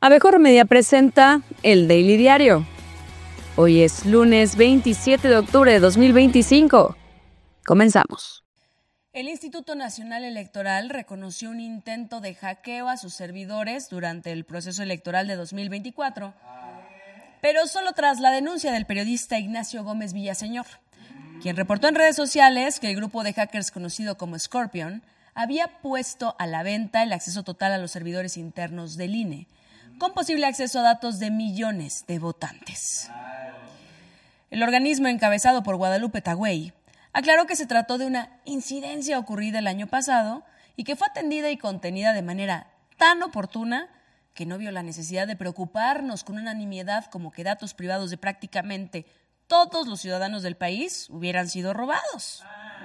Abejorro Media presenta el Daily Diario. Hoy es lunes 27 de octubre de 2025. Comenzamos. El Instituto Nacional Electoral reconoció un intento de hackeo a sus servidores durante el proceso electoral de 2024, pero solo tras la denuncia del periodista Ignacio Gómez Villaseñor, quien reportó en redes sociales que el grupo de hackers conocido como Scorpion había puesto a la venta el acceso total a los servidores internos del INE, con posible acceso a datos de millones de votantes. El organismo, encabezado por Guadalupe Tagüey, aclaró que se trató de una incidencia ocurrida el año pasado y que fue atendida y contenida de manera tan oportuna que no vio la necesidad de preocuparnos con una nimiedad como que datos privados de prácticamente todos los ciudadanos del país hubieran sido robados.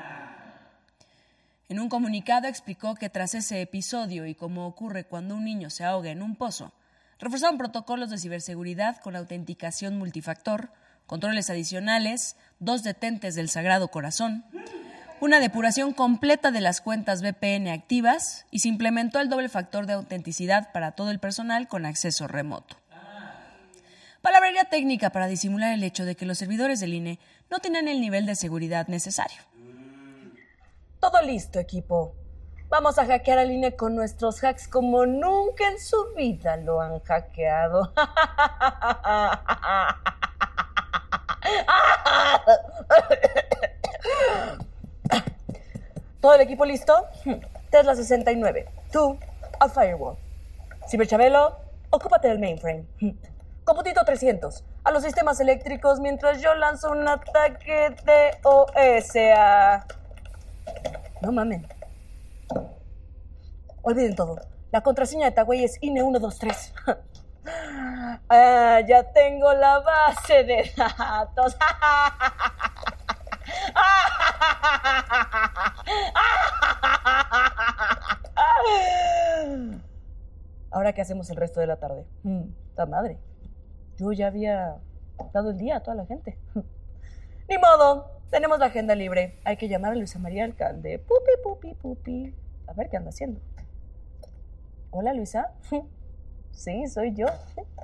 En un comunicado explicó que tras ese episodio y como ocurre cuando un niño se ahoga en un pozo, reforzaron protocolos de ciberseguridad con autenticación multifactor, controles adicionales, 2 detentes del Sagrado Corazón, una depuración completa de las cuentas VPN activas y se implementó el doble factor de autenticidad para todo el personal con acceso remoto. Palabrería técnica para disimular el hecho de que los servidores del INE no tienen el nivel de seguridad necesario. Todo listo, equipo. Vamos a hackear al INE con nuestros hacks como nunca en su vida lo han hackeado. ¿Todo el equipo listo? Tesla 69. Tú, al firewall. Ciberchabelo, ocúpate del mainframe. Computito 300, a los sistemas eléctricos mientras yo lanzo un ataque de OS a... No mamen. Olviden todo. La contraseña de Tagüey es INE123. Ya tengo la base de datos. ¿Ahora qué hacemos el resto de la tarde? ¡Ta madre! Yo ya había dado el día a toda la gente. Ni modo, tenemos la agenda libre. Hay que llamar a Luisa María Alcalde. Pupi, pupi, pupi. A ver qué anda haciendo. Hola, Luisa. Sí, soy yo.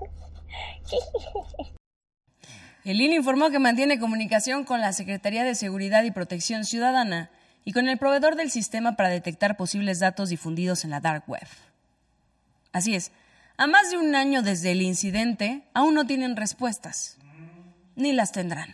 El INE informó que mantiene comunicación con la Secretaría de Seguridad y Protección Ciudadana y con el proveedor del sistema para detectar posibles datos difundidos en la dark web. Así es, a más de un año desde el incidente, aún no tienen respuestas, ni las tendrán.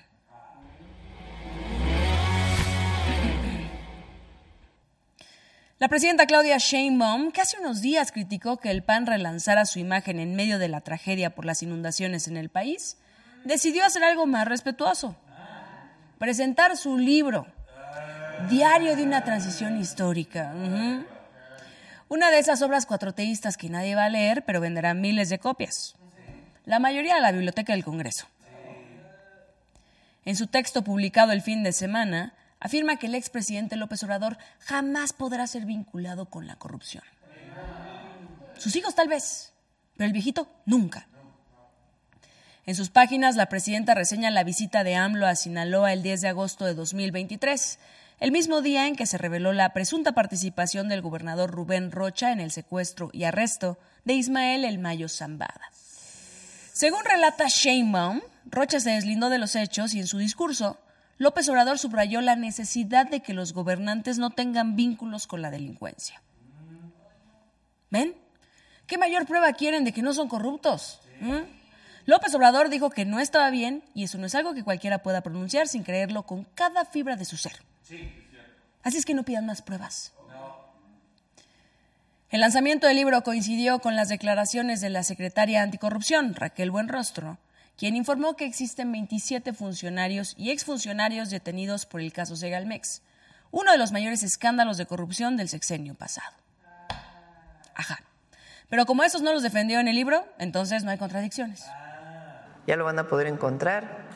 La presidenta Claudia Sheinbaum, que hace unos días criticó que el PAN relanzara su imagen en medio de la tragedia por las inundaciones en el país, decidió hacer algo más respetuoso: presentar su libro, Diario de una transición histórica. Una de esas obras cuatroteístas que nadie va a leer, pero venderá miles de copias. La mayoría a la Biblioteca del Congreso. En su texto publicado el fin de semana, afirma que el expresidente López Obrador jamás podrá ser vinculado con la corrupción. Sus hijos tal vez, pero el viejito nunca. En sus páginas, la presidenta reseña la visita de AMLO a Sinaloa el 10 de agosto de 2023, el mismo día en que se reveló la presunta participación del gobernador Rubén Rocha en el secuestro y arresto de Ismael El Mayo Zambada. Según relata Sheinbaum, Rocha se deslindó de los hechos y en su discurso, López Obrador subrayó la necesidad de que los gobernantes no tengan vínculos con la delincuencia. ¿Ven? ¿Qué mayor prueba quieren de que no son corruptos? López Obrador dijo que no estaba bien y eso no es algo que cualquiera pueda pronunciar sin creerlo con cada fibra de su ser. Así es que no pidan más pruebas. El lanzamiento del libro coincidió con las declaraciones de la secretaria anticorrupción, Raquel Buenrostro, quien informó que existen 27 funcionarios y exfuncionarios detenidos por el caso Segalmex, uno de los mayores escándalos de corrupción del sexenio pasado. Ajá. Pero como esos no los defendió en el libro, entonces no hay contradicciones. Ya lo van a poder encontrar.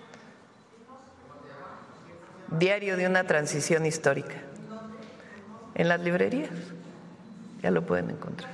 Diario de una transición histórica. En las librerías. Ya lo pueden encontrar.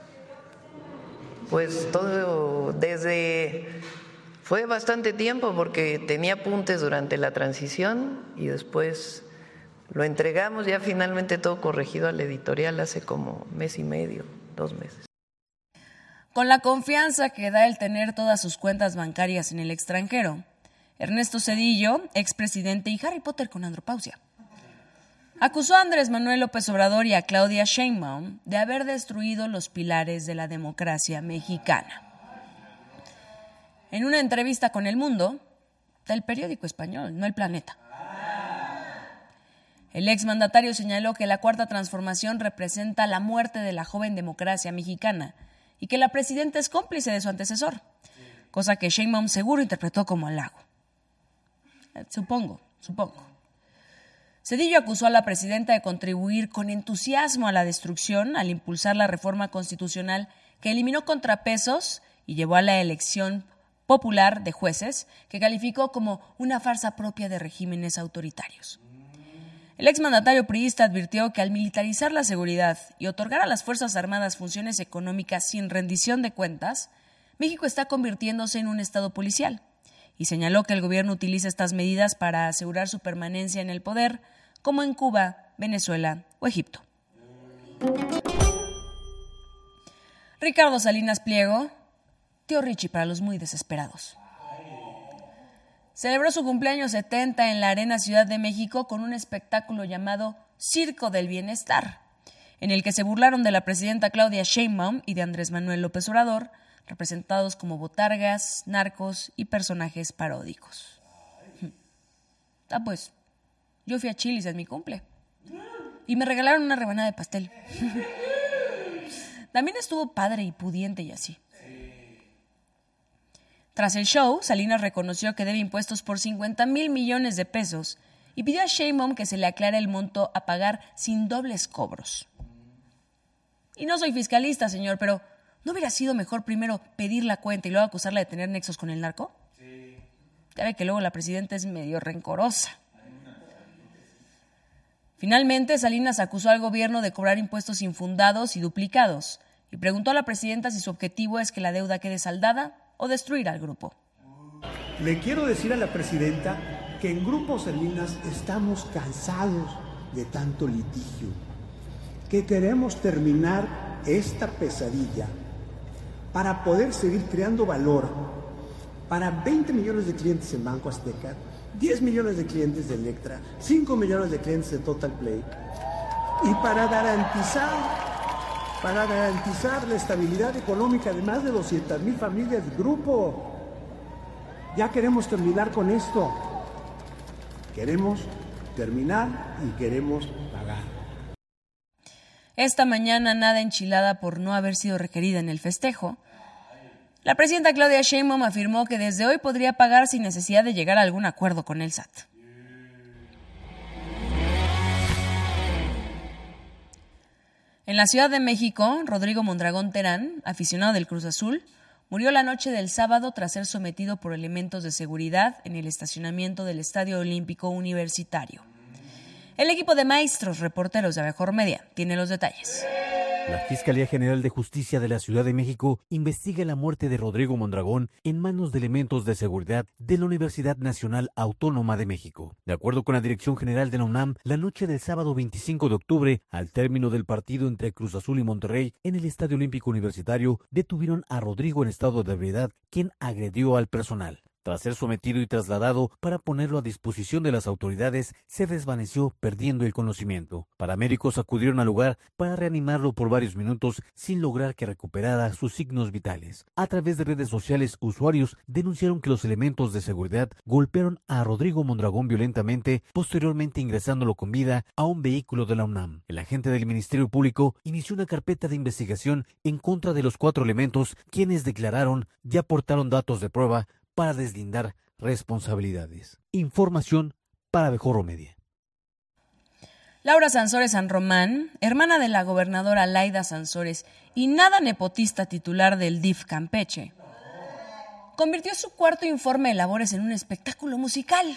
Pues todo fue bastante tiempo porque tenía apuntes durante la transición y después lo entregamos ya finalmente todo corregido a la editorial hace como mes y medio, 2 meses. Con la confianza que da el tener todas sus cuentas bancarias en el extranjero, Ernesto Zedillo, expresidente, y Harry Potter con andropausia, acusó a Andrés Manuel López Obrador y a Claudia Sheinbaum de haber destruido los pilares de la democracia mexicana. En una entrevista con El Mundo, del periódico español, no El Planeta, el exmandatario señaló que la Cuarta Transformación representa la muerte de la joven democracia mexicana y que la presidenta es cómplice de su antecesor, cosa que Sheinbaum seguro interpretó como halago. Supongo. Zedillo acusó a la presidenta de contribuir con entusiasmo a la destrucción al impulsar la reforma constitucional que eliminó contrapesos y llevó a la elección popular de jueces, que calificó como una farsa propia de regímenes autoritarios. El exmandatario priista advirtió que al militarizar la seguridad y otorgar a las Fuerzas Armadas funciones económicas sin rendición de cuentas, México está convirtiéndose en un estado policial, y señaló que el gobierno utiliza estas medidas para asegurar su permanencia en el poder, como en Cuba, Venezuela o Egipto. Ricardo Salinas Pliego, tío Richie para los muy desesperados, celebró su cumpleaños 70 en la Arena Ciudad de México con un espectáculo llamado Circo del Bienestar, en el que se burlaron de la presidenta Claudia Sheinbaum y de Andrés Manuel López Obrador, representados como botargas, narcos y personajes paródicos. Pues, yo fui a Chili's en mi cumple y me regalaron una rebanada de pastel. También estuvo padre y pudiente y así. Tras el show, Salinas reconoció que debe impuestos por 50,000 millones de pesos y pidió a Sheinbaum que se le aclare el monto a pagar sin dobles cobros. Y no soy fiscalista, señor, pero ¿no hubiera sido mejor primero pedir la cuenta y luego acusarla de tener nexos con el narco? Sí. Ya ve que luego la presidenta es medio rencorosa. Finalmente, Salinas acusó al gobierno de cobrar impuestos infundados y duplicados y preguntó a la presidenta si su objetivo es que la deuda quede saldada o destruir al grupo. Le quiero decir a la presidenta que en Grupo Salinas estamos cansados de tanto litigio, que queremos terminar esta pesadilla para poder seguir creando valor para 20 millones de clientes en Banco Azteca, 10 millones de clientes de Electra, 5 millones de clientes de Total Play, y para garantizar la estabilidad económica de más de 200,000 familias del grupo. Ya queremos terminar con esto. Queremos terminar y queremos pagar. Esta mañana, nada enchilada por no haber sido requerida en el festejo, la presidenta Claudia Sheinbaum afirmó que desde hoy podría pagar sin necesidad de llegar a algún acuerdo con el SAT. En la Ciudad de México, Rodrigo Mondragón Terán, aficionado del Cruz Azul, murió la noche del sábado tras ser sometido por elementos de seguridad en el estacionamiento del Estadio Olímpico Universitario. El equipo de maestros reporteros de Mejor Media tiene los detalles. La Fiscalía General de Justicia de la Ciudad de México investiga la muerte de Rodrigo Mondragón en manos de elementos de seguridad de la Universidad Nacional Autónoma de México. De acuerdo con la Dirección General de la UNAM, la noche del sábado 25 de octubre, al término del partido entre Cruz Azul y Monterrey en el Estadio Olímpico Universitario, detuvieron a Rodrigo en estado de ebriedad, quien agredió al personal. Tras ser sometido y trasladado para ponerlo a disposición de las autoridades, se desvaneció perdiendo el conocimiento. Paramédicos acudieron al lugar para reanimarlo por varios minutos sin lograr que recuperara sus signos vitales. A través de redes sociales, usuarios denunciaron que los elementos de seguridad golpearon a Rodrigo Mondragón violentamente, posteriormente ingresándolo con vida a un vehículo de la UNAM. El agente del Ministerio Público inició una carpeta de investigación en contra de los 4 elementos, quienes declararon y aportaron datos de prueba para deslindar responsabilidades. Información para Mejor Media. Laura Sansores San Román, hermana de la gobernadora Laida Sansores y nada nepotista titular del DIF Campeche, convirtió su cuarto informe de labores en un espectáculo musical.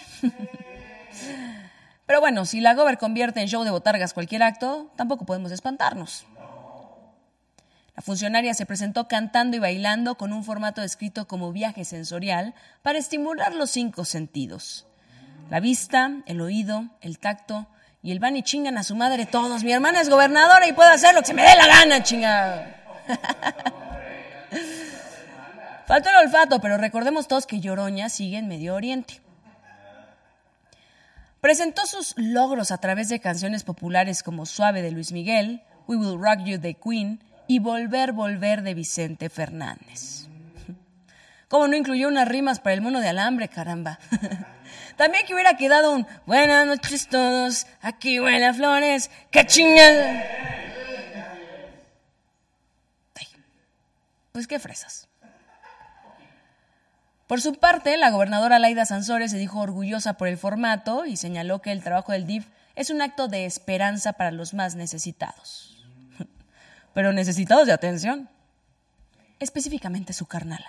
Pero bueno, si la gober convierte en show de botargas cualquier acto, tampoco podemos espantarnos. La funcionaria se presentó cantando y bailando con un formato descrito como viaje sensorial para estimular los 5 sentidos. La vista, el oído, el tacto y el van y chingan a su madre todos. Mi hermana es gobernadora y puede hacer lo que se me dé la gana, chingada. Faltó el olfato, pero recordemos todos que Yoroña sigue en Medio Oriente. Presentó sus logros a través de canciones populares como Suave de Luis Miguel, We Will Rock You de Queen y Volver, Volver de Vicente Fernández. ¿Cómo no incluyó unas rimas para el mono de alambre, caramba? También que hubiera quedado un Buenas noches todos, aquí huele a flores, ¡qué chingada! Ay, pues qué fresas. Por su parte, la gobernadora Laida Sansores se dijo orgullosa por el formato y señaló que el trabajo del DIF es un acto de esperanza para los más necesitados. Pero necesitados de atención. Específicamente su carnala.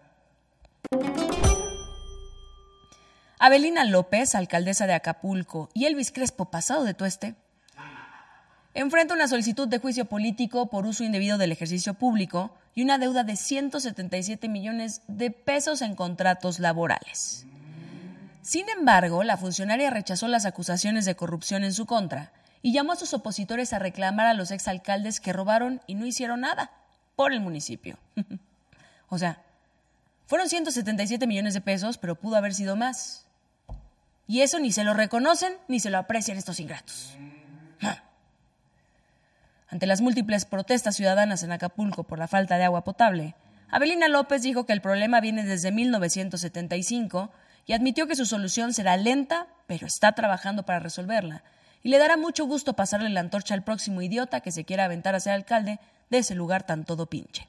Avelina López, alcaldesa de Acapulco, y Elvis Crespo, pasado de tueste, enfrenta una solicitud de juicio político por uso indebido del ejercicio público y una deuda de 177 millones de pesos en contratos laborales. Sin embargo, la funcionaria rechazó las acusaciones de corrupción en su contra y llamó a sus opositores a reclamar a los exalcaldes que robaron y no hicieron nada por el municipio. O sea, fueron 177 millones de pesos, pero pudo haber sido más. Y eso ni se lo reconocen ni se lo aprecian estos ingratos. Ante las múltiples protestas ciudadanas en Acapulco por la falta de agua potable, Avelina López dijo que el problema viene desde 1975 y admitió que su solución será lenta, pero está trabajando para resolverla. Y le dará mucho gusto pasarle la antorcha al próximo idiota que se quiera aventar a ser alcalde de ese lugar tan todo pinche.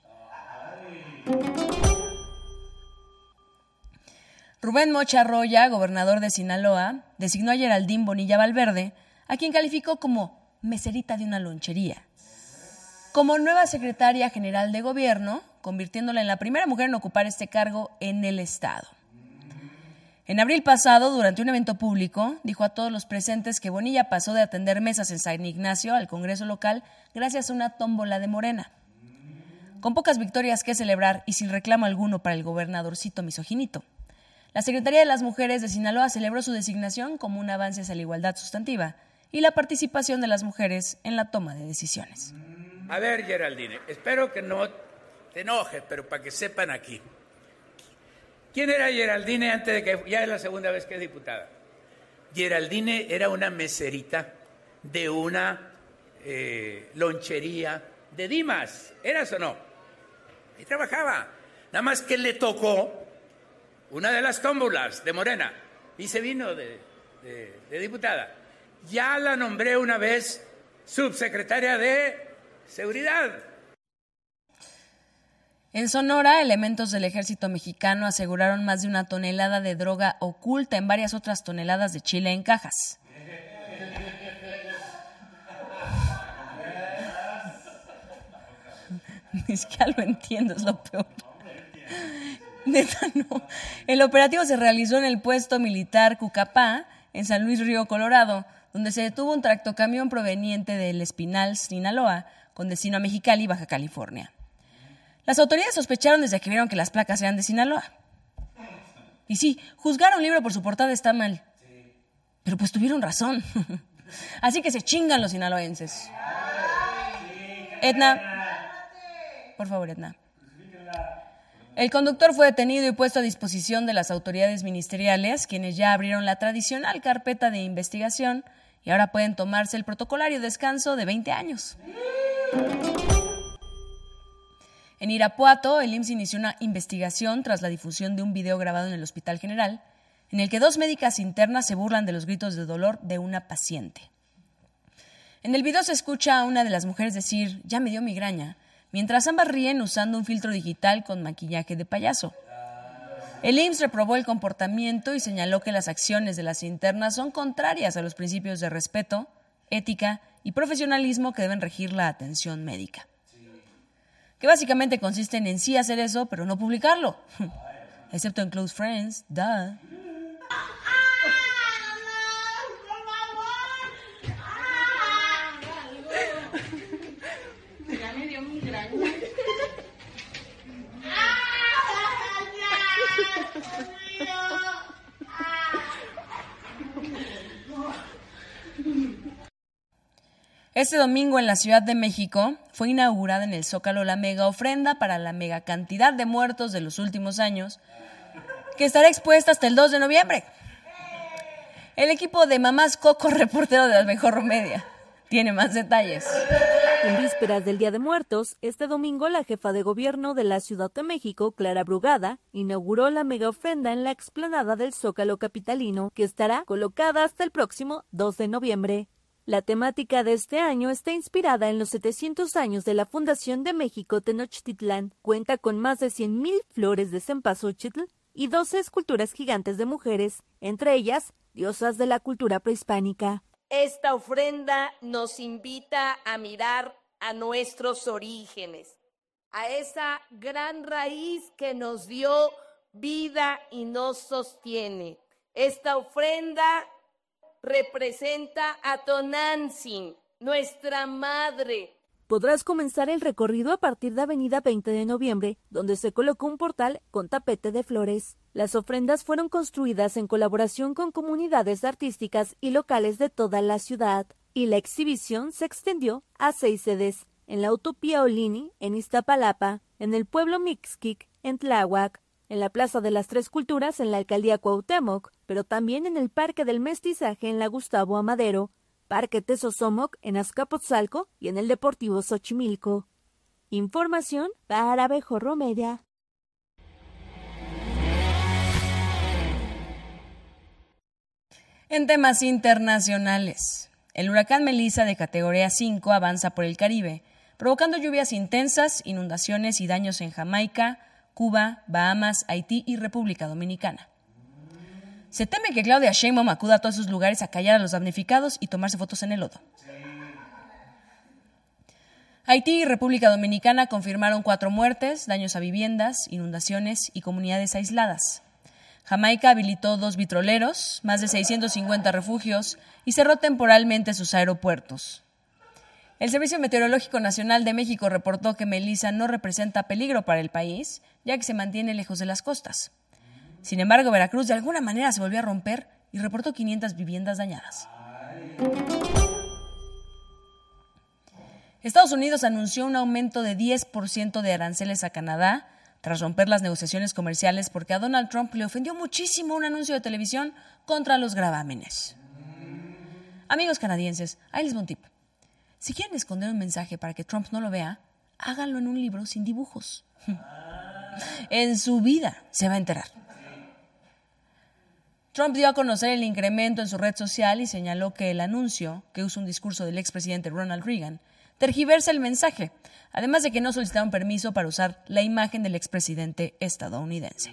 Rubén Mocha Roya, gobernador de Sinaloa, designó a Geraldine Bonilla Valverde, a quien calificó como meserita de una lonchería, como nueva secretaria general de gobierno, convirtiéndola en la primera mujer en ocupar este cargo en el estado. En abril pasado, durante un evento público, dijo a todos los presentes que Bonilla pasó de atender mesas en San Ignacio al Congreso local gracias a una tómbola de Morena. Con pocas victorias que celebrar y sin reclamo alguno para el gobernadorcito misoginito, la Secretaría de las Mujeres de Sinaloa celebró su designación como un avance hacia la igualdad sustantiva y la participación de las mujeres en la toma de decisiones. A ver, Geraldine, espero que no te enojes, pero para que sepan aquí. ¿Quién era Geraldine antes de que ya es la segunda vez que es diputada? Geraldine era una meserita de una lonchería de Dimas, ¿eras o no? Ahí trabajaba, nada más que le tocó una de las tómbolas de Morena y se vino de diputada. Ya la nombré una vez subsecretaria de Seguridad. En Sonora, elementos del ejército mexicano aseguraron más de 1 tonelada de droga oculta en varias otras toneladas de chile en cajas. Es que ya lo entiendo, es lo peor. Neta, no. El operativo se realizó en el puesto militar Cucapá, en San Luis Río Colorado, donde se detuvo un tractocamión proveniente del Espinal, Sinaloa, con destino a Mexicali, Baja California. Las autoridades sospecharon desde que vieron que las placas eran de Sinaloa. Y sí, juzgar a un libro por su portada está mal. Pero pues tuvieron razón. Así que se chingan los sinaloenses. Edna. Por favor, Edna. El conductor fue detenido y puesto a disposición de las autoridades ministeriales, quienes ya abrieron la tradicional carpeta de investigación y ahora pueden tomarse el protocolario descanso de 20 años. En Irapuato, el IMSS inició una investigación tras la difusión de un video grabado en el Hospital General, en el que 2 médicas internas se burlan de los gritos de dolor de una paciente. En el video se escucha a una de las mujeres decir, ya me dio migraña, mientras ambas ríen usando un filtro digital con maquillaje de payaso. El IMSS reprobó el comportamiento y señaló que las acciones de las internas son contrarias a los principios de respeto, ética y profesionalismo que deben regir la atención médica. Que básicamente consisten en sí hacer eso, pero no publicarlo. Excepto en Close Friends, duh. Ya me dio migraña. Este domingo en la Ciudad de México fue inaugurada en el Zócalo la mega ofrenda para la mega cantidad de muertos de los últimos años, que estará expuesta hasta el 2 de noviembre. El equipo de Mamás Coco, reportero de La Mejor Media, tiene más detalles. En vísperas del Día de Muertos, este domingo la jefa de gobierno de la Ciudad de México, Clara Brugada, inauguró la mega ofrenda en la explanada del Zócalo capitalino, que estará colocada hasta el próximo 2 de noviembre. La temática de este año está inspirada en los 700 años de la fundación de México Tenochtitlán. Cuenta con más de 100,000 flores de cempasúchitl y 12 esculturas gigantes de mujeres, entre ellas diosas de la cultura prehispánica. Esta ofrenda nos invita a mirar a nuestros orígenes, a esa gran raíz que nos dio vida y nos sostiene. Esta ofrenda representa a Tonantzin, nuestra madre. Podrás comenzar el recorrido a partir de Avenida 20 de Noviembre, donde se colocó un portal con tapete de flores. Las ofrendas fueron construidas en colaboración con comunidades artísticas y locales de toda la ciudad, y la exhibición se extendió a 6 sedes, en la Utopía Olini, en Iztapalapa, en el pueblo Mixquic, en Tláhuac, en la Plaza de las Tres Culturas, en la Alcaldía Cuauhtémoc, pero también en el Parque del Mestizaje, en la Gustavo Amadero, Parque Tezosomoc, en Azcapotzalco y en el Deportivo Xochimilco. Información para Mejor Media. En temas internacionales, el huracán Melissa de categoría 5 avanza por el Caribe, provocando lluvias intensas, inundaciones y daños en Jamaica, Cuba, Bahamas, Haití y República Dominicana. Se teme que Claudia Sheinbaum acuda a todos esos lugares a callar a los damnificados y tomarse fotos en el lodo. Haití y República Dominicana confirmaron 4 muertes, daños a viviendas, inundaciones y comunidades aisladas. Jamaica habilitó 2 vitroleros, más de 650 refugios y cerró temporalmente sus aeropuertos. El Servicio Meteorológico Nacional de México reportó que Melissa no representa peligro para el país, ya que se mantiene lejos de las costas. Sin embargo, Veracruz de alguna manera se volvió a romper y reportó 500 viviendas dañadas. Estados Unidos anunció un aumento de 10% de aranceles a Canadá tras romper las negociaciones comerciales porque a Donald Trump le ofendió muchísimo un anuncio de televisión contra los gravámenes. Amigos canadienses, ahí les va un tip. Si quieren esconder un mensaje para que Trump no lo vea, háganlo en un libro sin dibujos. En su vida se va a enterar. Trump dio a conocer el incremento en su red social y señaló que el anuncio, que usa un discurso del expresidente Ronald Reagan, tergiversa el mensaje, además de que no solicitaron permiso para usar la imagen del expresidente estadounidense.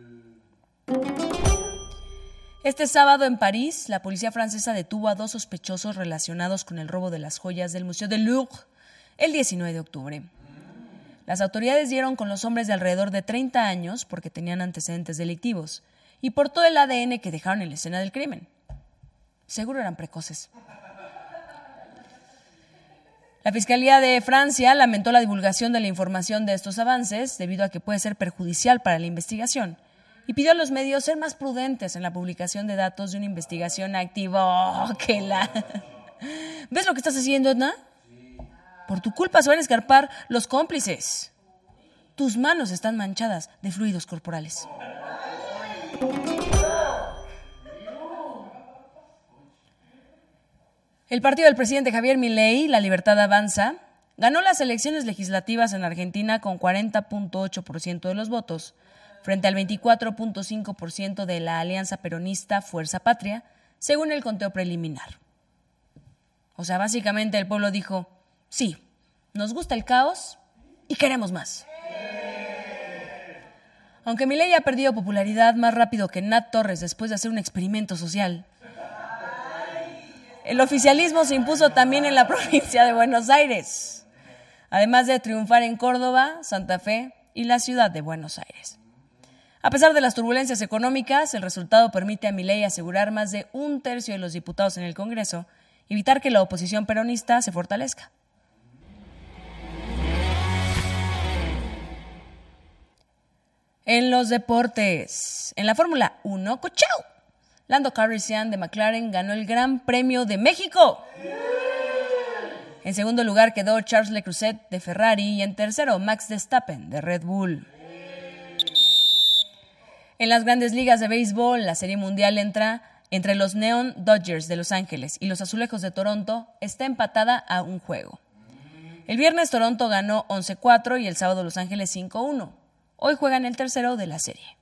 Este sábado en París, la policía francesa detuvo a 2 sospechosos relacionados con el robo de las joyas del Museo del Louvre el 19 de octubre. Las autoridades dieron con los hombres de alrededor de 30 años porque tenían antecedentes delictivos y por todo el ADN que dejaron en la escena del crimen. Seguro eran precoces. La Fiscalía de Francia lamentó la divulgación de la información de estos avances debido a que puede ser perjudicial para la investigación y pidió a los medios ser más prudentes en la publicación de datos de una investigación activa. ¿Ves lo que estás haciendo, Edna? Por tu culpa se van a escarpar los cómplices. Tus manos están manchadas de fluidos corporales. El partido del presidente Javier Milei, La Libertad Avanza, ganó las elecciones legislativas en Argentina con 40.8% de los votos, frente al 24.5% de la alianza peronista Fuerza Patria, según el conteo preliminar. O sea, básicamente el pueblo dijo, sí, nos gusta el caos y queremos más. Aunque Milei ha perdido popularidad más rápido que Nat Torres después de hacer un experimento social, el oficialismo se impuso también en la provincia de Buenos Aires, además de triunfar en Córdoba, Santa Fe y la ciudad de Buenos Aires. A pesar de las turbulencias económicas, el resultado permite a Milei asegurar más de 1/3 de los diputados en el Congreso y evitar que la oposición peronista se fortalezca. En los deportes, en la Fórmula 1, ¡cochao! Lando Calrissian de McLaren ganó el Gran Premio de México. En segundo lugar quedó Charles Leclerc de Ferrari y en tercero Max Verstappen de Red Bull. En las grandes ligas de béisbol, la Serie Mundial entre los Neon Dodgers de Los Ángeles y los Azulejos de Toronto está empatada a un juego. El viernes Toronto ganó 11-4 y el sábado Los Ángeles 5-1. Hoy juegan el tercero de la serie.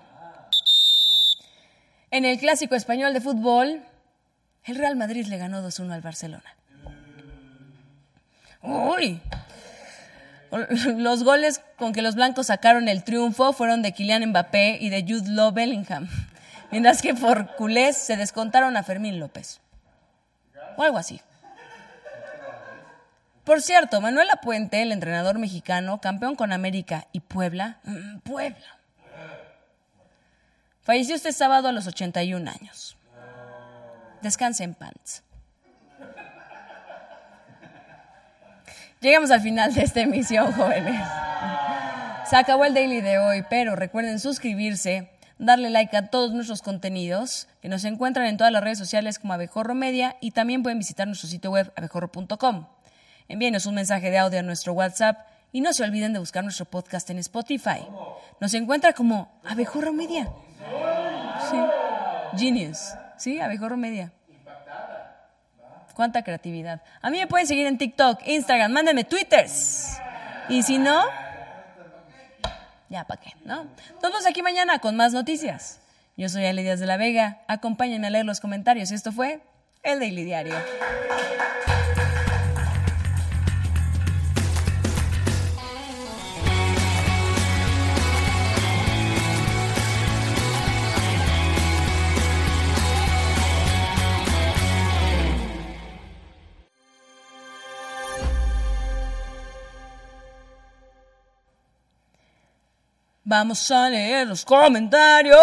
En el Clásico Español de fútbol, el Real Madrid le ganó 2-1 al Barcelona. ¡Uy! Los goles con que los blancos sacaron el triunfo fueron de Kylian Mbappé y de Jude Law Bellingham, mientras que por culés se descontaron a Fermín López. O algo así. Por cierto, Manuel Lapuente, el entrenador mexicano, campeón con América y Puebla, falleció este sábado a los 81 años. Descanse en paz. Llegamos al final de esta emisión, jóvenes. Se acabó el Daily de hoy, pero recuerden suscribirse, darle like a todos nuestros contenidos, que nos encuentran en todas las redes sociales como Abejorro Media, y también pueden visitar nuestro sitio web abejorro.com. Envíenos un mensaje de audio a nuestro WhatsApp y no se olviden de buscar nuestro podcast en Spotify. Nos encuentra como Abejorro Media. Sí. Genius. Sí, Abejorro Media. Cuánta creatividad. A mí me pueden seguir en TikTok, Instagram, mándenme twitters. Y si no, ya para qué, ¿no? Nos vemos aquí mañana con más noticias. Yo soy Ale Díaz de la Vega. Acompáñenme a leer los comentarios. Esto fue el Daily Diario. Vamos a leer los comentarios.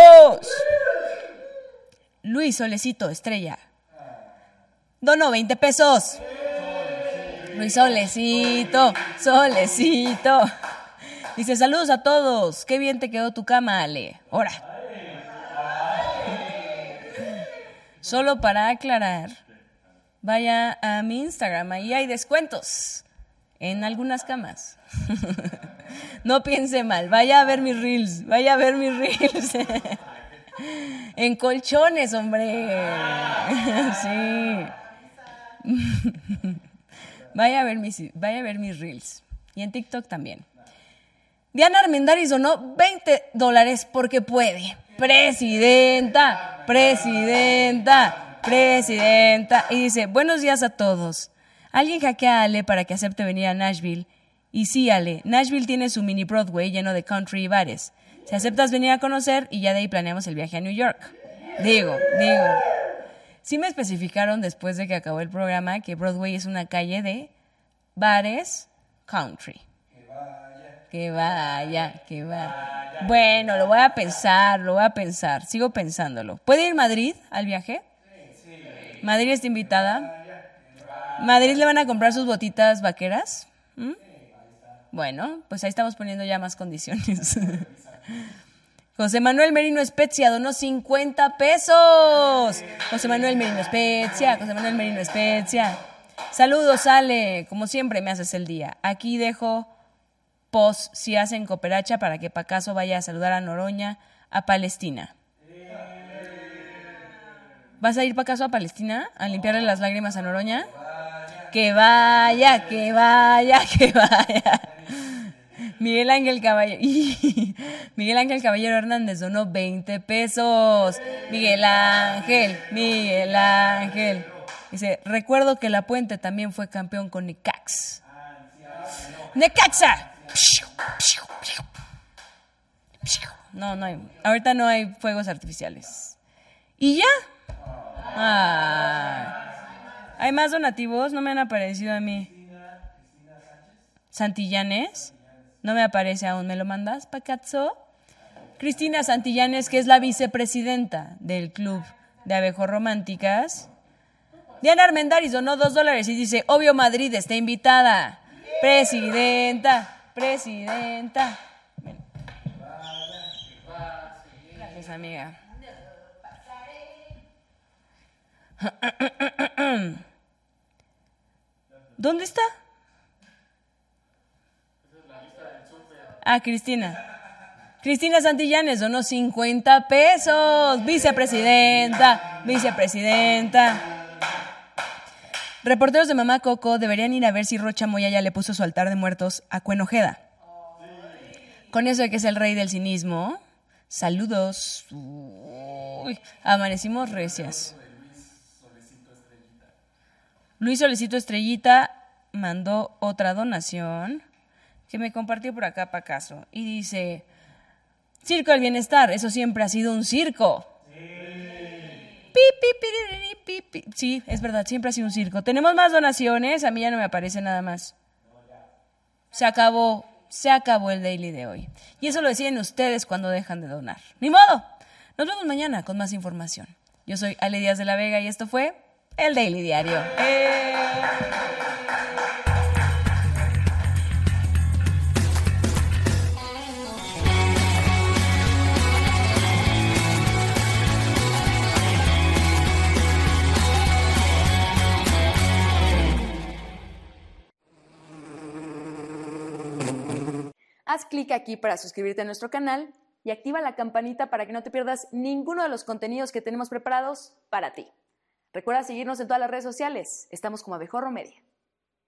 Luis Solecito Estrella donó 20 pesos. Luis Solecito. Dice, saludos a todos. Qué bien te quedó tu cama, Ale. Ahora. Solo para aclarar, vaya a mi Instagram. Ahí hay descuentos en algunas camas. No piense mal, vaya a ver mis reels. En colchones, hombre. Sí. Vaya a ver mis reels. Y en TikTok también. Diana Armendáriz donó $20 porque puede. Presidenta. Y dice, buenos días a todos. Alguien hackea a Ale para que acepte venir a Nashville. Y sí, Ale, Nashville tiene su mini Broadway lleno de country y bares. Si aceptas venir a conocer y ya de ahí planeamos el viaje a New York. Digo. Sí me especificaron después de que acabó el programa que Broadway es una calle de bares country. Que vaya. Bueno, lo voy a pensar. Sigo pensándolo. ¿Puede ir Madrid al viaje? ¿Madrid está invitada? ¿Madrid le van a comprar sus botitas vaqueras? Bueno, pues ahí estamos poniendo ya más condiciones. José Manuel Merino Spezia donó 50 pesos. José Manuel Merino Spezia. Saludos, Ale. Como siempre me haces el día. Aquí dejo post si hacen cooperacha para que Pacaso vaya a saludar a Noroña, a Palestina. ¿Vas a ir Pacaso a Palestina a limpiarle las lágrimas a Noroña? Que vaya. Miguel Ángel Caballero Hernández donó 20 pesos. Miguel Ángel. Dice, recuerdo que La Puente también fue campeón con Necaxa. No hay. Ahorita no hay fuegos artificiales. ¿Y ya? ¿Hay más donativos? No me han aparecido a mí. Santillanes. No me aparece aún. ¿Me lo mandas, Pacazzo? Cristina Santillanes, que es la vicepresidenta del Club de Abejorrománticas. Diana Armendáriz donó $2 y dice, obvio Madrid está invitada. Presidenta. Ven. Gracias, amiga. ¿Dónde está? Ah, Cristina. Cristina Santillanes donó 50 pesos. Vicepresidenta. Reporteros de Mamá Coco deberían ir a ver si Rocha Moya ya le puso su altar de muertos a Cuenojeda. Con eso de que es el rey del cinismo. Saludos. Uy, amanecimos recias. Luis Solecito Estrellita mandó otra donación que me compartió por acá para caso. Y dice, Circo del Bienestar, eso siempre ha sido un circo. Sí, es verdad, siempre ha sido un circo. Tenemos más donaciones, a mí ya no me aparece nada más. Se acabó el daily de hoy. Y eso lo deciden ustedes cuando dejan de donar. ¡Ni modo! Nos vemos mañana con más información. Yo soy Ale Díaz de la Vega y esto fue El Daily Diario. Haz clic aquí para suscribirte a nuestro canal y activa la campanita para que no te pierdas ninguno de los contenidos que tenemos preparados para ti. Recuerda seguirnos en todas las redes sociales. Estamos como Abejorro Media.